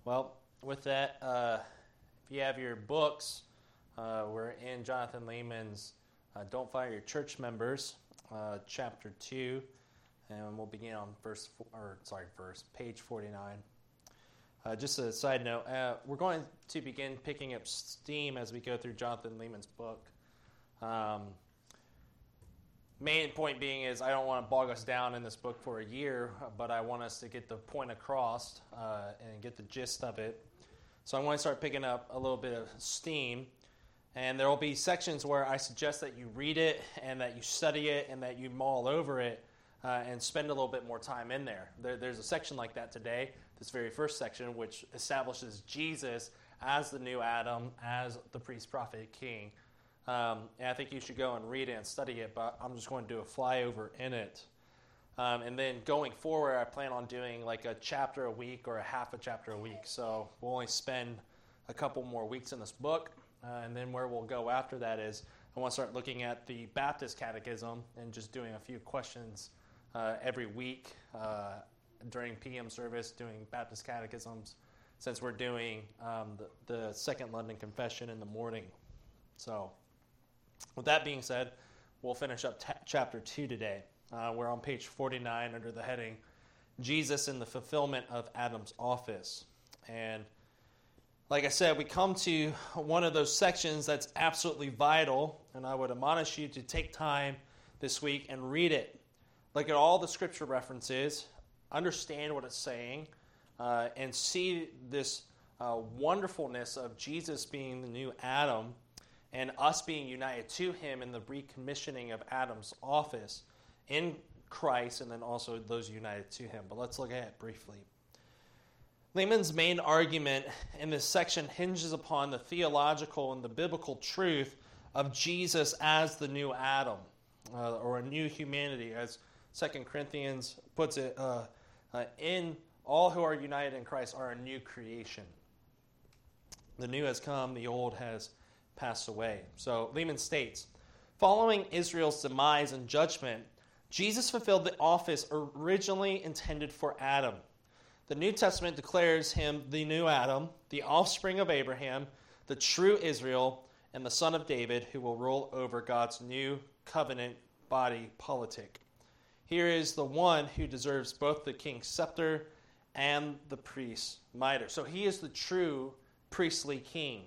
Well, with that, if you have your books, we're in Jonathan Leeman's Don't Fire Your Church Members, chapter 2, and we'll begin on page 49. Just a side note, we're going to begin picking up steam as we go through Jonathan Leeman's book. Main point being is I don't want to bog us down in this book for a year, but I want us to get the point across and get the gist of it. So I'm going to start picking up a little bit of steam, and there will be sections where I suggest that you read it and that you study it and that you mull over it and spend a little bit more time in there. There's a section like that today, this very first section, which establishes Jesus as the new Adam, as the priest, prophet, king. And I think you should go and read it and study it, but I'm just going to do a flyover in it. And then going forward, I plan on doing like a chapter a week or a half a chapter a week. So we'll only spend a couple more weeks in this book. And then where we'll go after that is I want to start looking at the Baptist Catechism and just doing a few questions every week during PM service, doing Baptist Catechisms, since we're doing the Second London Confession in the morning. So with that being said, we'll finish up chapter 2 today. We're on page 49 under the heading, Jesus in the Fulfillment of Adam's Office. And like I said, we come to one of those sections that's absolutely vital, and I would admonish you to take time this week and read it. Look at all the scripture references, understand what it's saying, and see this wonderfulness of Jesus being the new Adam and us being united to him in the recommissioning of Adam's office in Christ, and then also those united to him. But let's look at it briefly. Leeman's main argument in this section hinges upon the theological and the biblical truth of Jesus as the new Adam, or a new humanity, as 2 Corinthians puts it, in all who are united in Christ are a new creation. The new has come, the old has passed away. So Leeman states, following Israel's demise and judgment, Jesus fulfilled the office originally intended for Adam. The New Testament declares him the new Adam, the offspring of Abraham, the true Israel, and the son of David, who will rule over God's new covenant body politic. Here is the one who deserves both the king's scepter and the priest's mitre. So he is the true priestly king.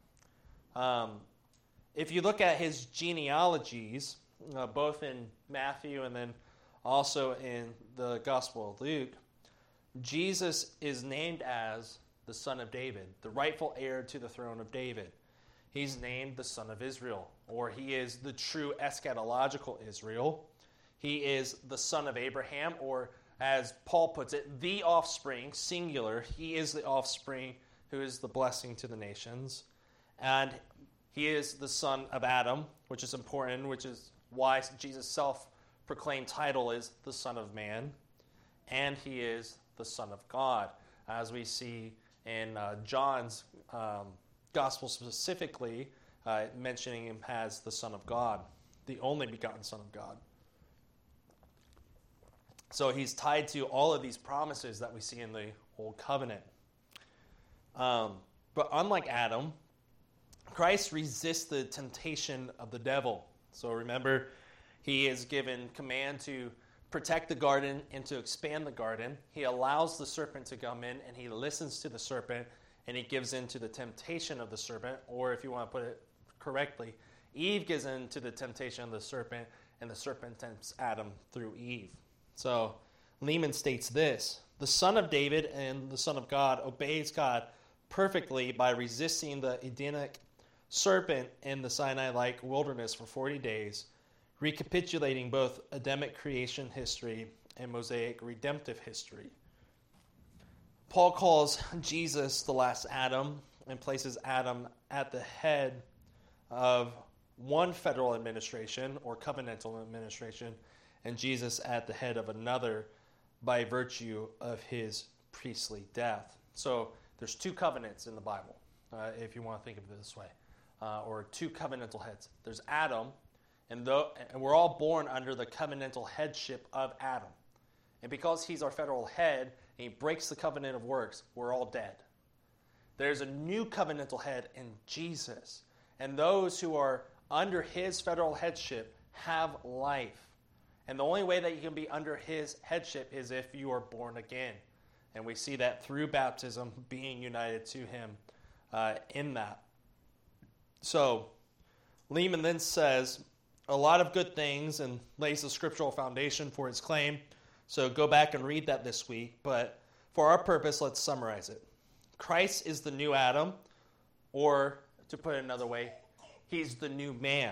If you look at his genealogies, both in Matthew and then also in the Gospel of Luke, Jesus is named as the son of David, the rightful heir to the throne of David. He's named the son of Israel, or he is the true eschatological Israel. He is the son of Abraham, or as Paul puts it, the offspring, singular. He is the offspring who is the blessing to the nations. And he is the son of Adam, which is important, which is why Jesus' self-proclaimed title is the Son of Man. And he is the Son of God, as we see in John's gospel specifically, mentioning him as the Son of God, the only begotten Son of God. So he's tied to all of these promises that we see in the Old Covenant. But unlike Adam, Christ resists the temptation of the devil. So remember, he is given command to protect the garden and to expand the garden. He allows the serpent to come in, and he listens to the serpent, and he gives in to the temptation of the serpent. Or if you want to put it correctly, Eve gives in to the temptation of the serpent, and the serpent tempts Adam through Eve. So Leeman states this: the Son of David and the Son of God obeys God perfectly by resisting the Edenic serpent in the Sinai-like wilderness for 40 days, recapitulating both Adamic creation history and Mosaic redemptive history. Paul calls Jesus the last Adam and places Adam at the head of one federal administration or covenantal administration, and Jesus at the head of another by virtue of his priestly death. So there's two covenants in the Bible, if you want to think of it this way, or two covenantal heads. There's Adam, and we're all born under the covenantal headship of Adam. And because he's our federal head, and he breaks the covenant of works, we're all dead. There's a new covenantal head in Jesus. And those who are under his federal headship have life. And the only way that you can be under his headship is if you are born again. And we see that through baptism, being united to him in that. So, Lehman then says a lot of good things and lays the scriptural foundation for his claim. So go back and read that this week. But for our purpose, let's summarize it. Christ is the new Adam, or to put it another way, he's the new man.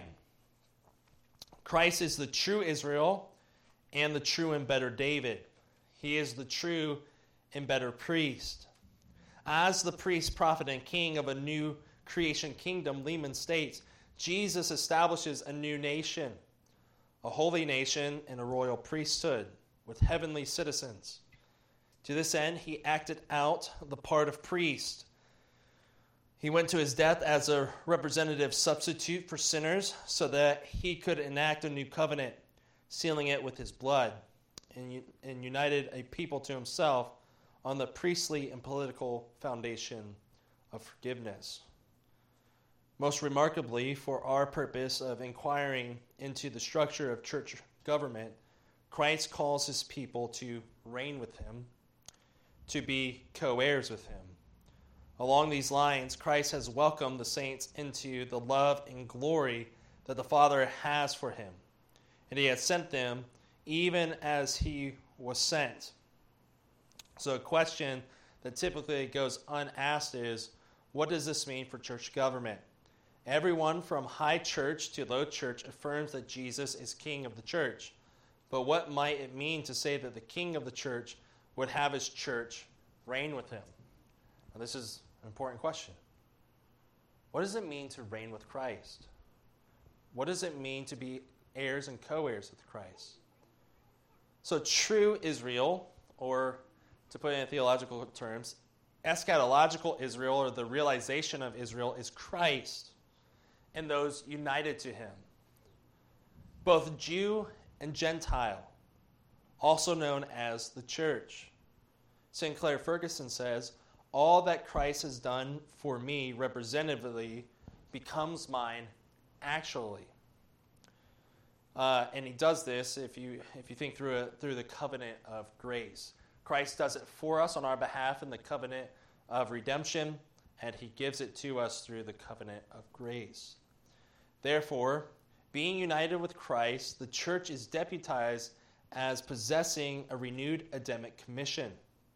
Christ is the true Israel and the true and better David. He is the true and better priest. As the priest, prophet, and king of a new creation kingdom, Lehman states, Jesus establishes a new nation, a holy nation and a royal priesthood with heavenly citizens. To this end, he acted out the part of priest. He went to his death as a representative substitute for sinners so that he could enact a new covenant, sealing it with his blood, and united a people to himself on the priestly and political foundation of forgiveness. Most remarkably, for our purpose of inquiring into the structure of church government, Christ calls his people to reign with him, to be co-heirs with him. Along these lines, Christ has welcomed the saints into the love and glory that the Father has for him, and he has sent them even as he was sent. So a question that typically goes unasked is, what does this mean for church government? Everyone from high church to low church affirms that Jesus is king of the church. But what might it mean to say that the king of the church would have his church reign with him? Now, this is an important question. What does it mean to reign with Christ? What does it mean to be heirs and co-heirs with Christ? So true Israel, or to put it in theological terms, eschatological Israel, or the realization of Israel, is Christ and those united to him, both Jew and Gentile, also known as the church. Sinclair Ferguson says, all that Christ has done for me representatively becomes mine actually. And he does this, if you think through the covenant of grace. Christ does it for us on our behalf in the covenant of redemption, and he gives it to us through the covenant of grace. Therefore, being united with Christ, the church is deputized as possessing a renewed Adamic commission.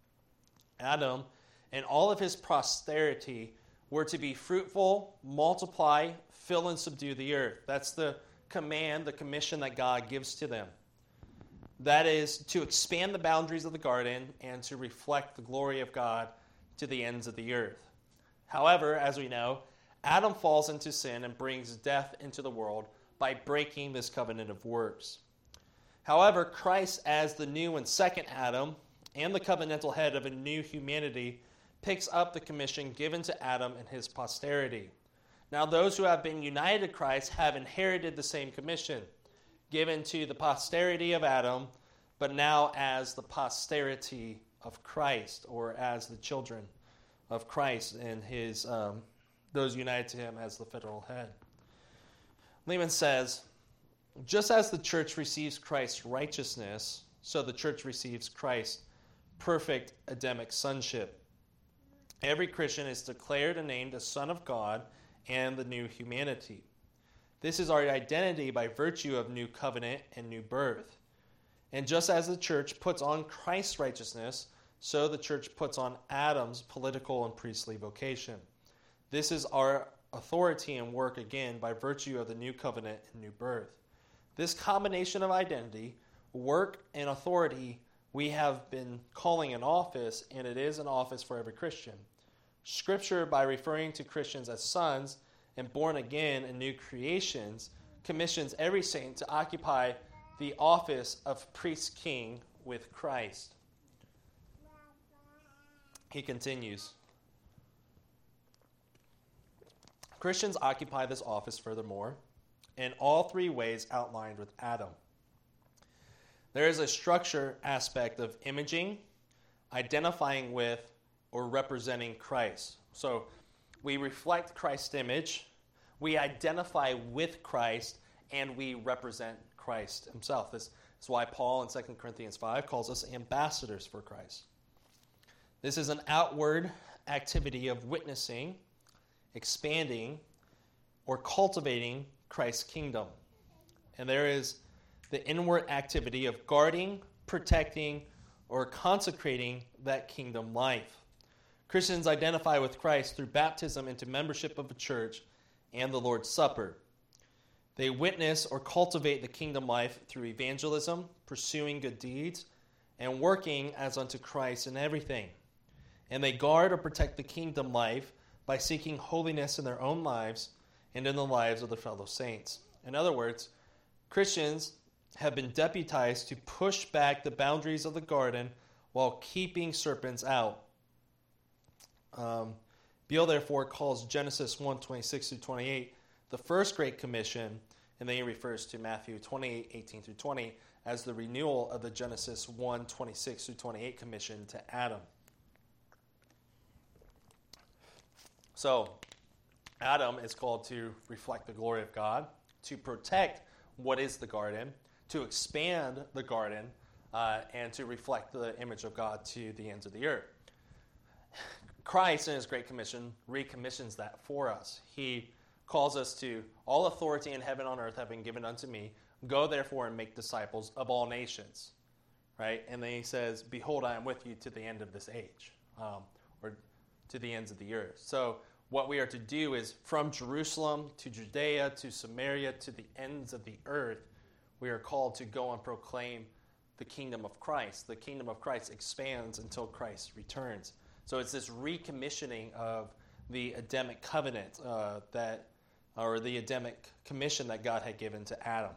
Adam and all of his posterity were to be fruitful, multiply, fill and subdue the earth. That's the command, the commission that God gives to them. That is to expand the boundaries of the garden and to reflect the glory of God to the ends of the earth. However, as we know, Adam falls into sin and brings death into the world by breaking this covenant of works. However, Christ, as the new and second Adam and the covenantal head of a new humanity, picks up the commission given to Adam and his posterity. Now, those who have been united to Christ have inherited the same commission given to the posterity of Adam, but now as the posterity of Christ, or as the children of Christ and his those united to him as the federal head. Lehman says, just as the church receives Christ's righteousness, so the church receives Christ's perfect Adamic sonship. Every Christian is declared and named a son of God and the new humanity. This is our identity by virtue of new covenant and new birth. And just as the church puts on Christ's righteousness, so the church puts on Adam's political and priestly vocation. This is our authority and work again by virtue of the new covenant and new birth. This combination of identity, work, and authority we have been calling an office, and it is an office for every Christian. Scripture, by referring to Christians as sons and born again and new creations, commissions every saint to occupy the office of priest-king with Christ. He continues, Christians occupy this office furthermore in all three ways outlined with Adam. There is a structure aspect of imaging, identifying with, or representing Christ. So we reflect Christ's image, we identify with Christ, and we represent Christ himself. This is why Paul in 2 Corinthians 5 calls us ambassadors for Christ. This is an outward activity of witnessing, expanding, or cultivating Christ's kingdom. And there is the inward activity of guarding, protecting, or consecrating that kingdom life. Christians identify with Christ through baptism into membership of a church and the Lord's Supper. They witness or cultivate the kingdom life through evangelism, pursuing good deeds, and working as unto Christ in everything. And they guard or protect the kingdom life by seeking holiness in their own lives and in the lives of their fellow saints. In other words, Christians have been deputized to push back the boundaries of the garden while keeping serpents out. Beale, therefore, calls Genesis 1:26-28 the first Great Commission, and then he refers to Matthew 28:18-20 as the renewal of the Genesis 1:26-28 commission to Adam. So, Adam is called to reflect the glory of God, to protect what is the garden, to expand the garden, and to reflect the image of God to the ends of the earth. Christ, in his Great Commission, recommissions that for us. He calls us to, all authority in heaven and on earth have been given unto me. Go therefore and make disciples of all nations. Right? And then he says, behold, I am with you to the end of this age, or to the ends of the earth. So what we are to do is from Jerusalem to Judea to Samaria to the ends of the earth, we are called to go and proclaim the kingdom of Christ. The kingdom of Christ expands until Christ returns. So it's this recommissioning of the Adamic covenant or the Adamic commission that God had given to Adam.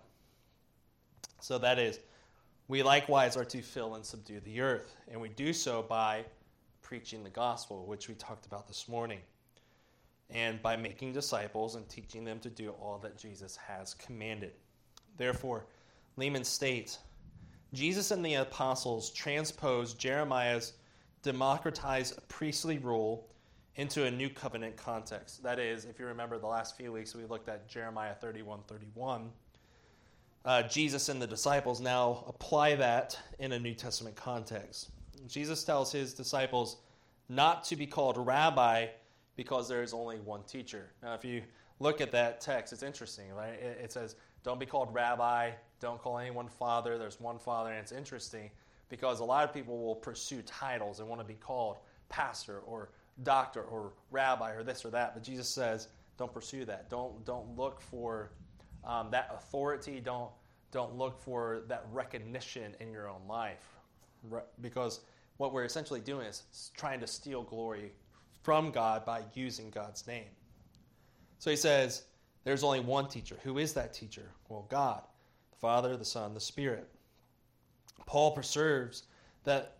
So that is, we likewise are to fill and subdue the earth, and we do so by preaching the gospel, which we talked about this morning, and by making disciples and teaching them to do all that Jesus has commanded. Therefore, Lehman states, Jesus and the apostles transposed Jeremiah's democratized priestly rule into a new covenant context. That is, if you remember the last few weeks, we looked at Jeremiah 31:31. Jesus and the disciples now apply that in a New Testament context. Jesus tells his disciples not to be called rabbi because there is only one teacher. Now, if you look at that text, it's interesting, right? It says, don't be called rabbi, don't call anyone father, there's one father, and it's interesting because a lot of people will pursue titles and want to be called pastor or doctor or rabbi or this or that, but Jesus says, don't pursue that. Don't look for that authority. Don't look for that recognition in your own life, because what we're essentially doing is trying to steal glory from God by using God's name. So he says, there's only one teacher. Who is that teacher? Well, God, the Father, the Son, the Spirit. Paul observes that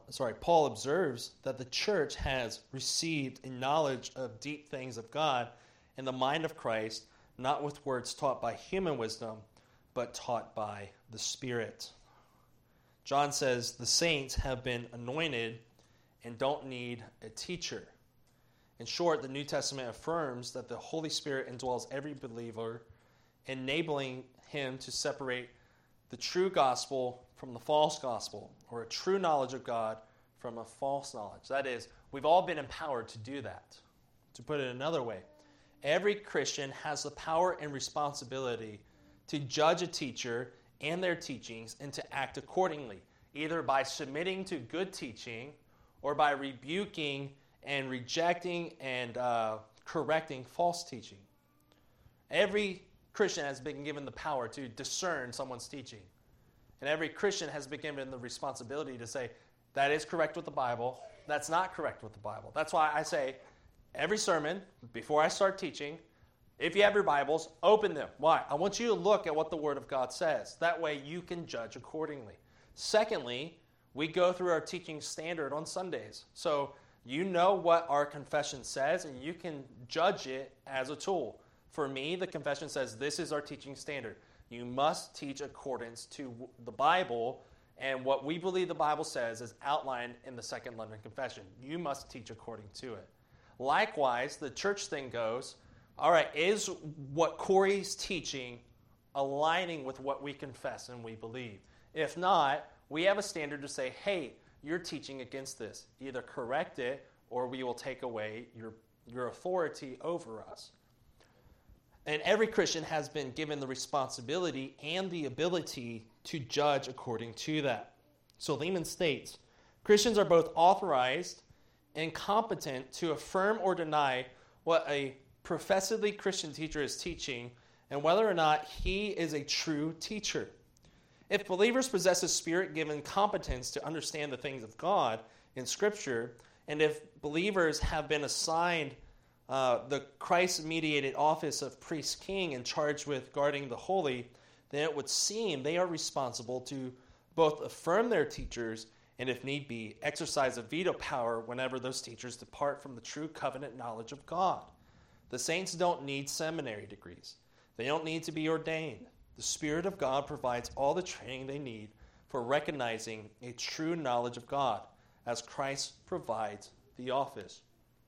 the church has received a knowledge of deep things of God in the mind of Christ, not with words taught by human wisdom, but taught by the Spirit. John says the saints have been anointed and don't need a teacher. In short, the New Testament affirms that the Holy Spirit indwells every believer, enabling him to separate the true gospel from the false gospel, or a true knowledge of God from a false knowledge. That is, we've all been empowered to do that. To put it another way, every Christian has the power and responsibility to judge a teacher and their teachings and to act accordingly, either by submitting to good teaching or by rebuking and rejecting and correcting false teaching. Every Christian has been given the power to discern someone's teaching. And every Christian has been given the responsibility to say, that is correct with the Bible, that's not correct with the Bible. That's why I say, every sermon, before I start teaching, if you have your Bibles, open them. Why? I want you to look at what the Word of God says. That way you can judge accordingly. Secondly, we go through our teaching standard on Sundays. So you know what our confession says, and you can judge it as a tool. For me, the confession says this is our teaching standard. You must teach accordance to the Bible, and what we believe the Bible says is outlined in the Second London Confession. You must teach according to it. Likewise, the church thing goes, all right, is what Corey's teaching aligning with what we confess and we believe? If not, we have a standard to say, hey, you're teaching against this. Either correct it or we will take away your authority over us. And every Christian has been given the responsibility and the ability to judge according to that. So Lehman states, Christians are both authorized and competent to affirm or deny what a professedly Christian teacher is teaching and whether or not he is a true teacher. If believers possess a Spirit-given competence to understand the things of God in Scripture, and if believers have been assigned the Christ-mediated office of priest-king and charged with guarding the holy, then it would seem they are responsible to both affirm their teachers and, if need be, exercise a veto power whenever those teachers depart from the true covenant knowledge of God. The saints don't need seminary degrees. They don't need to be ordained. The Spirit of God provides all the training they need for recognizing a true knowledge of God, as Christ provides the office.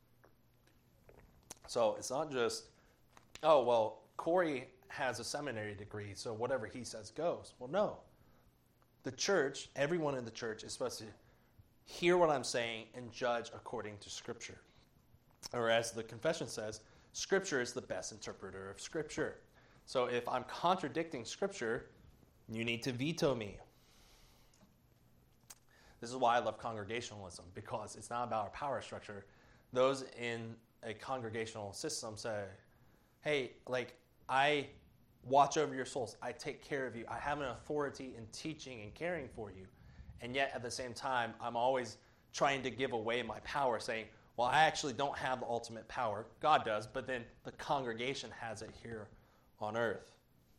So it's not just, oh, well, Corey has a seminary degree, so whatever he says goes. Well, no. The church, everyone in the church is supposed to hear what I'm saying and judge according to Scripture. Or as the confession says, Scripture is the best interpreter of Scripture. So if I'm contradicting Scripture, you need to veto me. This is why I love congregationalism, because it's not about our power structure. Those in a congregational system say, hey, I watch over your souls. I take care of you. I have an authority in teaching and caring for you. And yet, at the same time, I'm always trying to give away my power, saying, well, I actually don't have the ultimate power. God does, but then the congregation has it here on earth.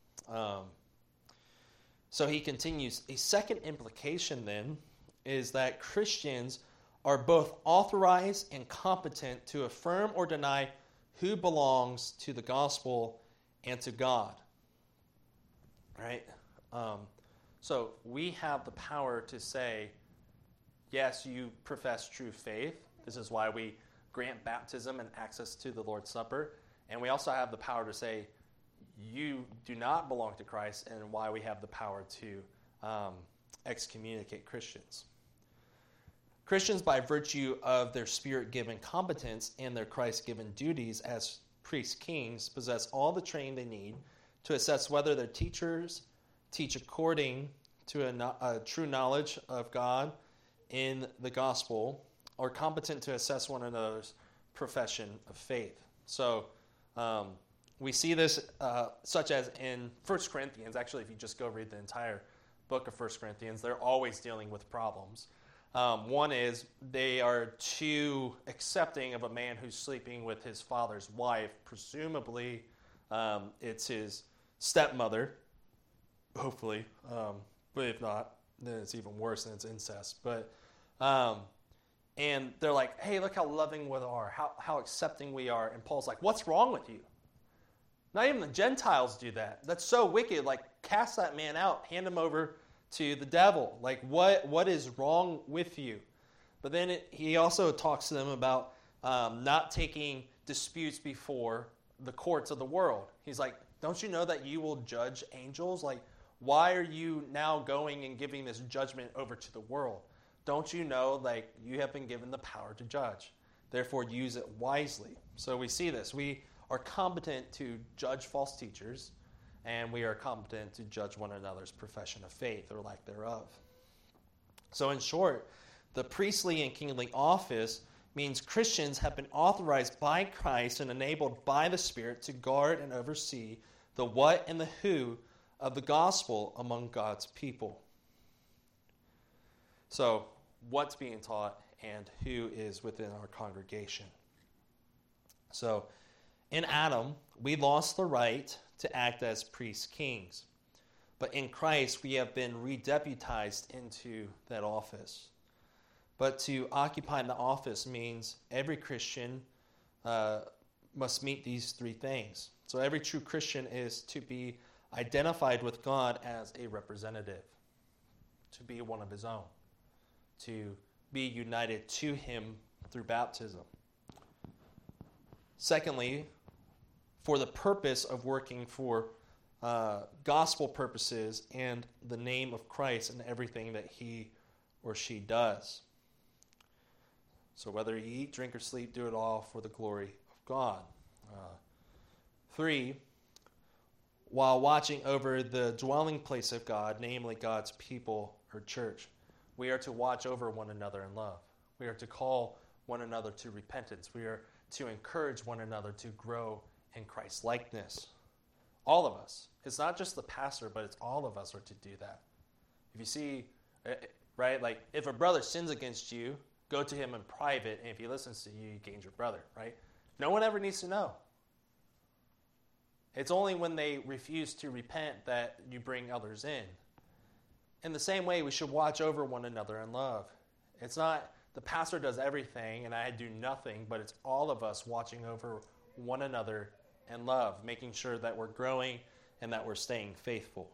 So he continues, a second implication then is that Christians are both authorized and competent to affirm or deny who belongs to the gospel and to God. Right? So we have the power to say, yes, you profess true faith. This is why we grant baptism and access to the Lord's Supper. And we also have the power to say, you do not belong to Christ, and why we have the power to excommunicate Christians. Christians, by virtue of their Spirit-given competence and their Christ-given duties as priests-kings, possess all the training they need to assess whether their teachers teach according to a true knowledge of God in the gospel, or competent to assess one another's profession of faith. So we see this such as in 1 Corinthians. Actually, if you just go read the entire book of 1 Corinthians, they're always dealing with problems. One is they are too accepting of a man who's sleeping with his father's wife. Presumably, it's his stepmother, hopefully. But if not, then it's even worse than it's incest. But and they're like, hey, look how loving we are, how accepting we are. And Paul's like, what's wrong with you? Not even the Gentiles do that. That's so wicked. Like, cast that man out, hand him over to the devil. Like, what is wrong with you? But then he also talks to them about not taking disputes before the courts of the world. He's like, don't you know that you will judge angels? Like, why are you now going and giving this judgment over to the world? Don't you know, like, you have been given the power to judge? Therefore, use it wisely. So we see this. We are competent to judge false teachers, and we are competent to judge one another's profession of faith or lack thereof. So in short, the priestly and kingly office means Christians have been authorized by Christ and enabled by the Spirit to guard and oversee the what and the who of the gospel among God's people. So what's being taught and who is within our congregation. So in Adam, we lost the right to act as priests kings. But in Christ, we have been redeputized into that office. But to occupy the office means every Christian must meet these three things. So every true Christian is to be identified with God as a representative, to be one of his own, to be united to him through baptism. Secondly, for the purpose of working for gospel purposes and the name of Christ in everything that he or she does. So whether you eat, drink, or sleep, do it all for the glory of God. 3, while watching over the dwelling place of God, namely God's people or church, we are to watch over one another in love. We are to call one another to repentance. We are to encourage one another to grow in Christ's likeness. All of us. It's not just the pastor, but it's all of us are to do that. If you see, right, like if a brother sins against you, go to him in private, and if he listens to you, you gain your brother, right? No one ever needs to know. It's only when they refuse to repent that you bring others in. In the same way, we should watch over one another in love. It's not the pastor does everything and I do nothing, but it's all of us watching over one another in love, making sure that we're growing and that we're staying faithful.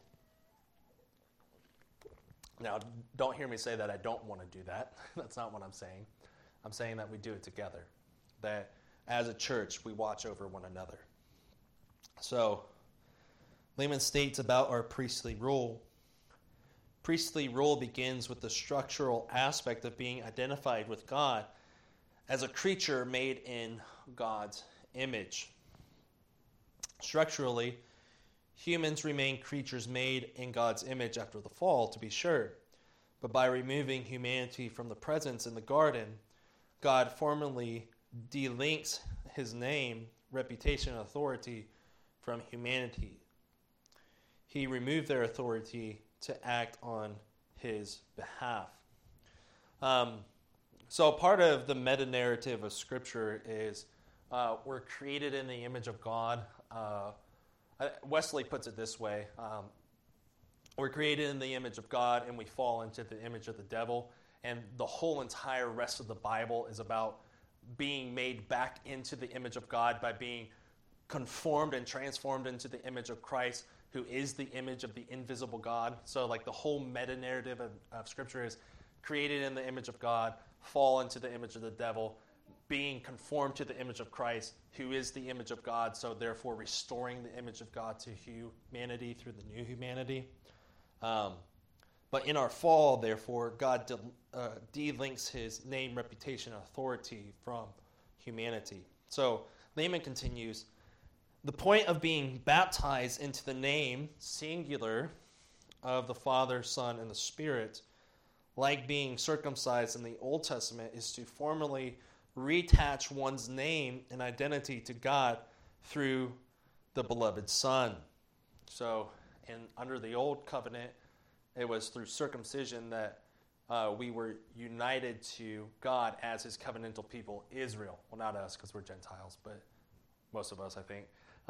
Now, don't hear me say that I don't want to do that. That's not what I'm saying. I'm saying that we do it together, that as a church, we watch over one another. So, Lehman states about our priestly rule. Priestly rule begins with the structural aspect of being identified with God as a creature made in God's image. Structurally, humans remain creatures made in God's image after the fall, to be sure. But by removing humanity from the presence in the garden, God formally delinks his name, reputation, and authority from humanity. He removed their authority to act on his behalf. So part of the meta-narrative of Scripture is we're created in the image of God. Wesley puts it this way. We're created in the image of God and we fall into the image of the devil. And the whole entire rest of the Bible is about being made back into the image of God by being conformed and transformed into the image of Christ, who is the image of the invisible God. So like the whole meta-narrative of Scripture is created in the image of God, fall into the image of the devil, being conformed to the image of Christ, who is the image of God, so therefore restoring the image of God to humanity through the new humanity. But in our fall, therefore, God delinks his name, reputation, and authority from humanity. So Lehman continues, the point of being baptized into the name, singular, of the Father, Son, and the Spirit, like being circumcised in the Old Testament, is to formally reattach one's name and identity to God through the beloved Son. So, under the Old Covenant, it was through circumcision that we were united to God as his covenantal people, Israel. Well, not us, because we're Gentiles, but most of us, I think.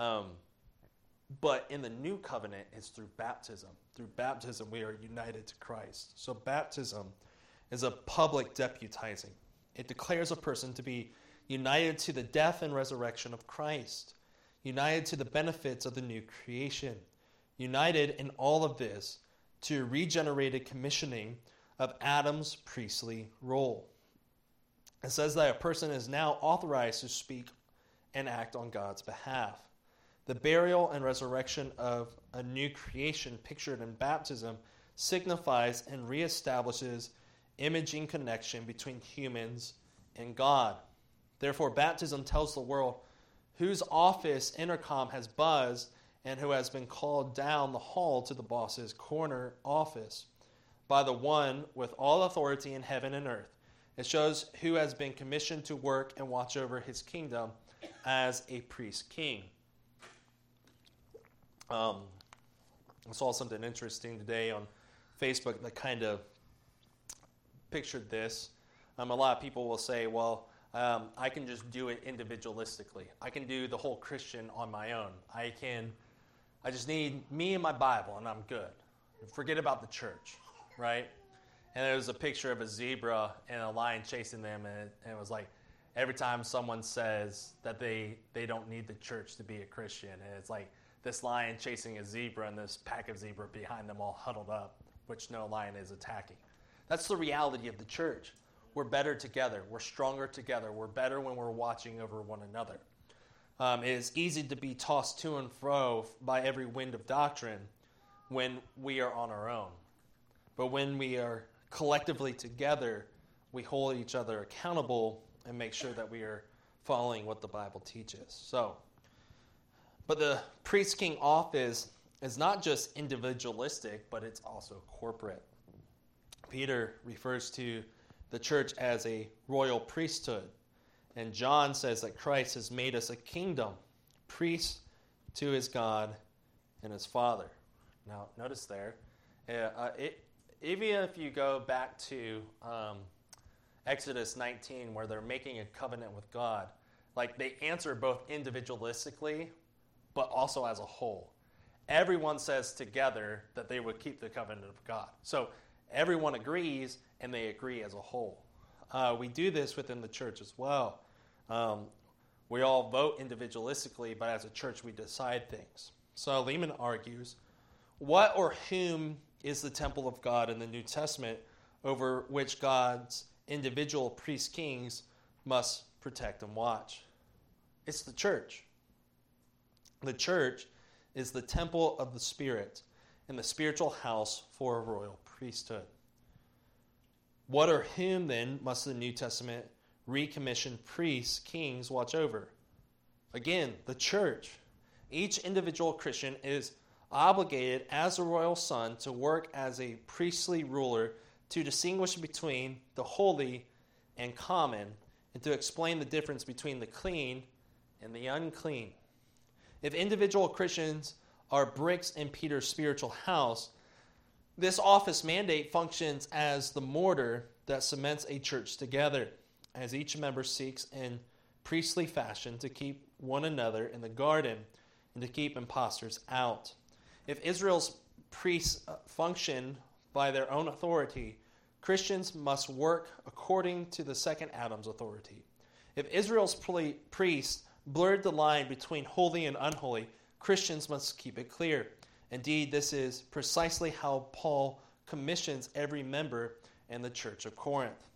But in the new covenant, it's through baptism. Through baptism, we are united to Christ. So baptism is a public deputizing. It declares a person to be united to the death and resurrection of Christ, united to the benefits of the new creation, united in all of this to regenerated commissioning of Adam's priestly role. It says that a person is now authorized to speak and act on God's behalf. The burial and resurrection of a new creation pictured in baptism signifies and reestablishes imaging connection between humans and God. Therefore, baptism tells the world whose office intercom has buzzed and who has been called down the hall to the boss's corner office by the one with all authority in heaven and earth. It shows who has been commissioned to work and watch over his kingdom as a priest king. I saw something interesting today on Facebook that kind of pictured this. A lot of people will say, well, I can just do it individualistically. I can do the whole Christian on my own. I just need me and my Bible and I'm good. Forget about the church, right? And there was a picture of a zebra and a lion chasing them, and it was like every time someone says that they don't need the church to be a Christian, and it's like this lion chasing a zebra and this pack of zebra behind them all huddled up, which no lion is attacking. That's the reality of the church. We're better together. We're stronger together. We're better when we're watching over one another. It is easy to be tossed to and fro by every wind of doctrine when we are on our own. But when we are collectively together, we hold each other accountable and make sure that we are following what the Bible teaches. But the priest-king office is not just individualistic, but it's also corporate. Peter refers to the church as a royal priesthood. And John says that Christ has made us a kingdom, priests to his God and his Father. Now, notice there, even if you go back to Exodus 19, where they're making a covenant with God, like they answer both individualistically, but also as a whole. Everyone says together that they would keep the covenant of God. So everyone agrees, and they agree as a whole. We do this within the church as well. We all vote individualistically, but as a church we decide things. So Lehman argues, what or whom is the temple of God in the New Testament over which God's individual priest-kings must protect and watch? It's the church. The church is the temple of the Spirit and the spiritual house for a royal priesthood. What or whom then must the New Testament recommissioned priests, kings watch over? Again, the church. Each individual Christian is obligated as a royal son to work as a priestly ruler to distinguish between the holy and common and to explain the difference between the clean and the unclean. If individual Christians are bricks in Peter's spiritual house, this office mandate functions as the mortar that cements a church together, as each member seeks in priestly fashion to keep one another in the garden and to keep impostors out. If Israel's priests function by their own authority, Christians must work according to the second Adam's authority. If Israel's priests blurred the line between holy and unholy, Christians must keep it clear. Indeed, this is precisely how Paul commissions every member in the church of Corinth,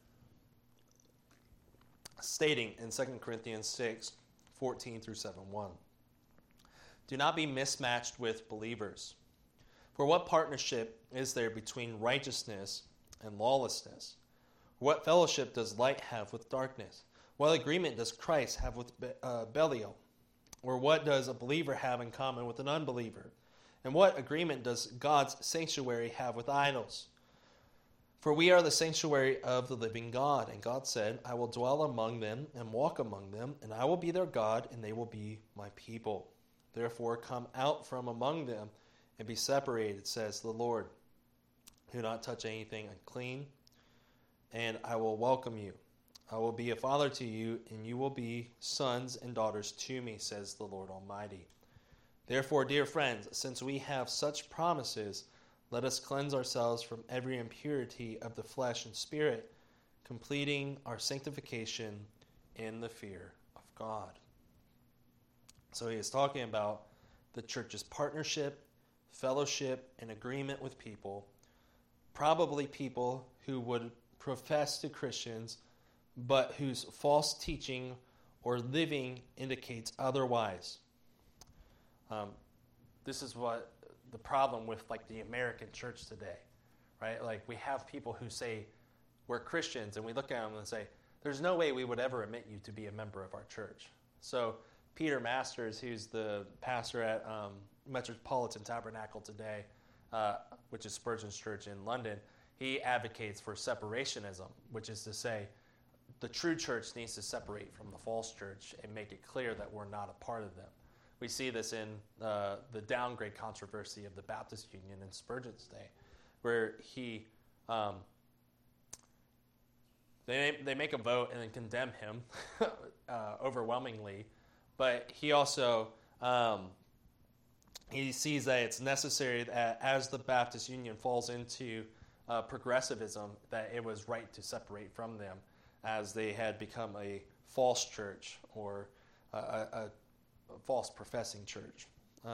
stating in 2 Corinthians 6, 14 through 7:1. Do not be mismatched with believers. For what partnership is there between righteousness and lawlessness? What fellowship does light have with darkness? What agreement does Christ have with Belial? Or what does a believer have in common with an unbeliever? And what agreement does God's sanctuary have with idols? For we are the sanctuary of the living God. And God said, I will dwell among them and walk among them, and I will be their God, and they will be my people. Therefore come out from among them and be separated, says the Lord. Do not touch anything unclean, and I will welcome you. I will be a father to you, and you will be sons and daughters to me, says the Lord Almighty. Therefore, dear friends, since we have such promises, let us cleanse ourselves from every impurity of the flesh and spirit, completing our sanctification in the fear of God. So he is talking about the church's partnership, fellowship, and agreement with people, probably people who would profess to Christians, but whose false teaching or living indicates otherwise. This is what the problem with like the American church today, right? Like we have people who say we're Christians, and we look at them and say, there's no way we would ever admit you to be a member of our church. So Peter Masters, who's the pastor at Metropolitan Tabernacle today, which is Spurgeon's church in London, he advocates for separationism, which is to say the true church needs to separate from the false church and make it clear that we're not a part of them. We see this in the downgrade controversy of the Baptist Union in Spurgeon's day, where they make a vote and then condemn him overwhelmingly, but he also he sees that it's necessary that as the Baptist Union falls into progressivism, that it was right to separate from them, as they had become a false church or a false professing church.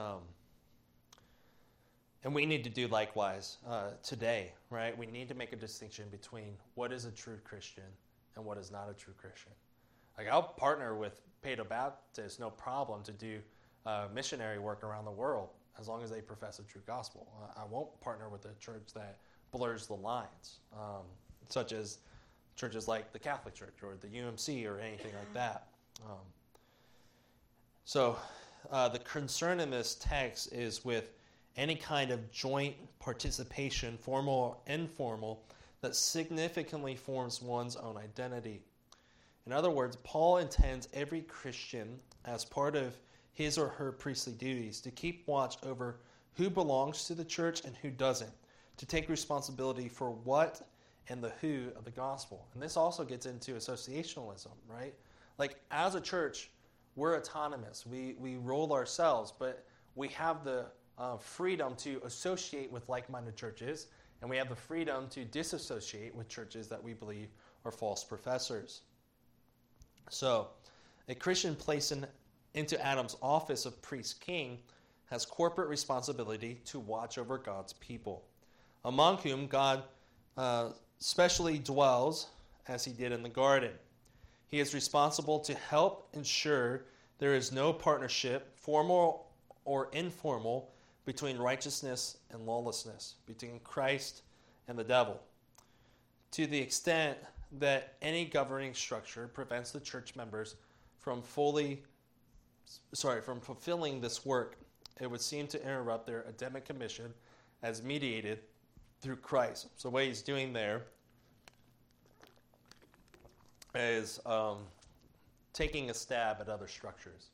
And we need to do likewise today, right? We need to make a distinction between what is a true Christian and what is not a true Christian. Like I'll partner with Baptists no problem to do missionary work around the world as long as they profess the true gospel. I won't partner with a church that blurs the lines, such as churches like the Catholic Church or the UMC or anything like that. So the concern in this text is with any kind of joint participation, formal or informal, that significantly forms one's own identity. In other words, Paul intends every Christian, as part of his or her priestly duties, to keep watch over who belongs to the church and who doesn't, to take responsibility for what and the who of the gospel. And this also gets into associationalism, right? Like, as a church, we're autonomous. We rule ourselves, but we have the freedom to associate with like-minded churches, and we have the freedom to disassociate with churches that we believe are false professors. So, a Christian placed into Adam's office of priest-king has corporate responsibility to watch over God's people, among whom God specially dwells, as he did in the garden. He is responsible to help ensure there is no partnership, formal or informal, between righteousness and lawlessness, between Christ and the devil. To the extent that any governing structure prevents the church members from fulfilling this work, it would seem to interrupt their Adamic commission as mediated through Christ. So what he's doing there is taking a stab at other structures.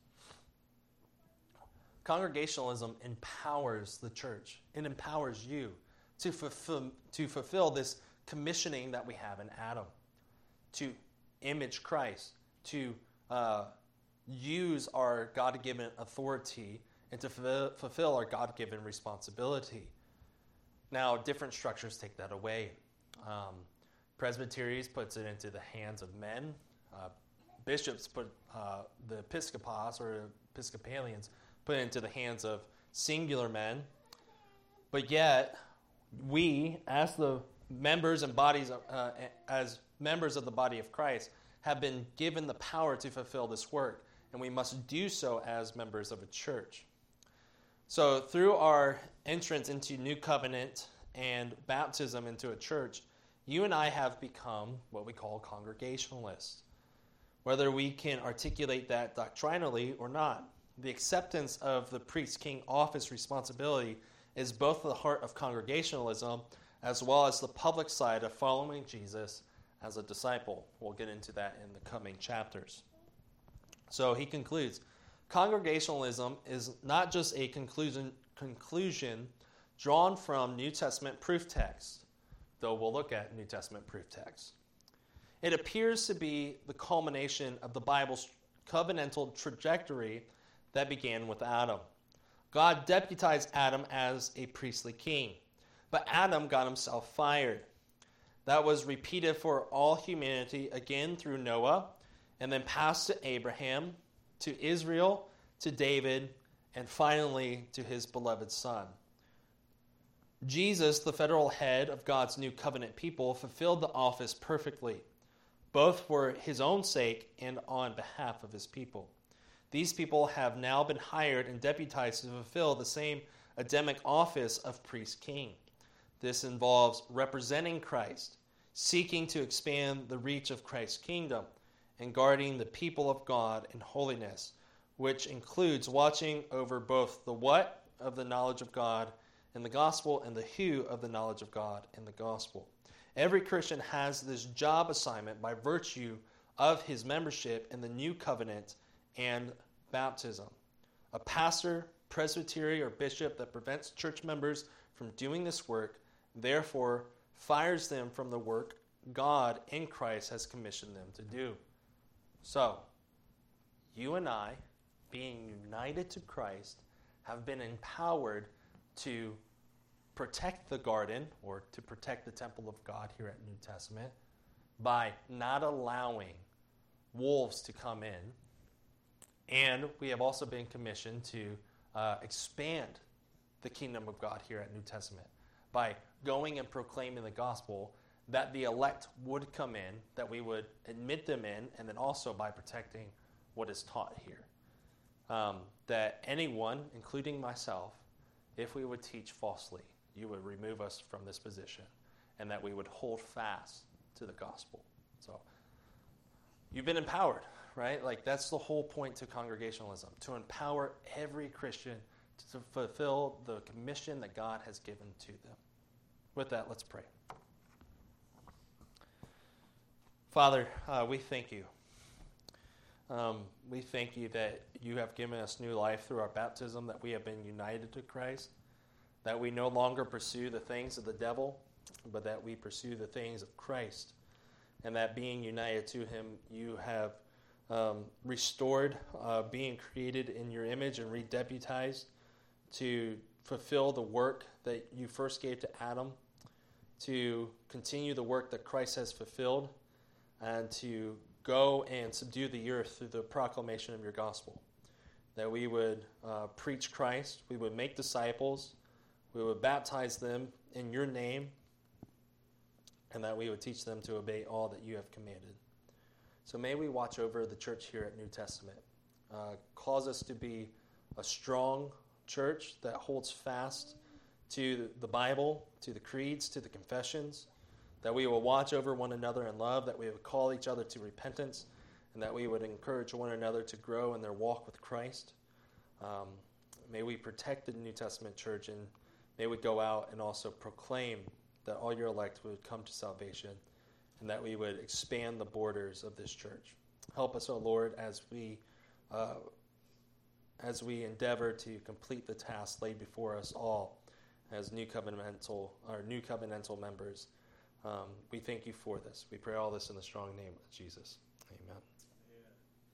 Congregationalism empowers the church. It empowers you to fulfill this commissioning that we have in Adam, to image Christ, to use our God-given authority, and to fulfill our God-given responsibility. Now, different structures take that away. Presbyteries puts it into the hands of men. Bishops put the Episcopos or Episcopalians put it into the hands of singular men. But yet, we, as the members and bodies, as members of the body of Christ, have been given the power to fulfill this work, and we must do so as members of a church. So, through our entrance into New Covenant and baptism into a church, you and I have become what we call Congregationalists, whether we can articulate that doctrinally or not. The acceptance of the priest-king office responsibility is both the heart of Congregationalism as well as the public side of following Jesus as a disciple. We'll get into that in the coming chapters. So he concludes, Congregationalism is not just a conclusion drawn from New Testament proof texts, though we'll look at New Testament proof texts. It appears to be the culmination of the Bible's covenantal trajectory that began with Adam. God deputized Adam as a priestly king, but Adam got himself fired. That was repeated for all humanity again through Noah, and then passed to Abraham, to Israel, to David, and finally to his beloved Son. Jesus, the federal head of God's new covenant people, fulfilled the office perfectly, both for his own sake and on behalf of his people. These people have now been hired and deputized to fulfill the same Adamic office of priest-king. This involves representing Christ, seeking to expand the reach of Christ's kingdom, and guarding the people of God in holiness, which includes watching over both the what of the knowledge of God in the gospel and the who of the knowledge of God in the gospel. Every Christian has this job assignment by virtue of his membership in the new covenant and baptism. A pastor, presbytery, or bishop that prevents church members from doing this work, therefore fires them from the work God in Christ has commissioned them to do. So, you and I, being united to Christ, have been empowered to protect the garden, or to protect the temple of God here at New Testament, by not allowing wolves to come in. And we have also been commissioned to expand the kingdom of God here at New Testament by going and proclaiming the gospel, that the elect would come in, that we would admit them in, and then also by protecting what is taught here. That anyone, including myself, if we would teach falsely, you would remove us from this position, and that we would hold fast to the gospel. So you've been empowered, right? Like that's the whole point to congregationalism, to empower every Christian to fulfill the commission that God has given to them. With that, let's pray. Father, we thank you. We thank you that you have given us new life through our baptism, that we have been united to Christ, that we no longer pursue the things of the devil, but that we pursue the things of Christ, and that being united to him, you have restored being created in your image and redeputized to fulfill the work that you first gave to Adam, to continue the work that Christ has fulfilled, and to go and subdue the earth through the proclamation of your gospel. That we would preach Christ, we would make disciples, we would baptize them in your name, and that we would teach them to obey all that you have commanded. So may we watch over the church here at New Testament. Cause us to be a strong church that holds fast to the Bible, to the creeds, to the confessions, that we will watch over one another in love, that we would call each other to repentance, and that we would encourage one another to grow in their walk with Christ. May we protect the New Testament church, and may we go out and also proclaim that all your elect would come to salvation, and that we would expand the borders of this church. Help us, O Lord, as we endeavor to complete the task laid before us all as new covenantal members. We thank you for this. We pray all this in the strong name of Jesus. Amen.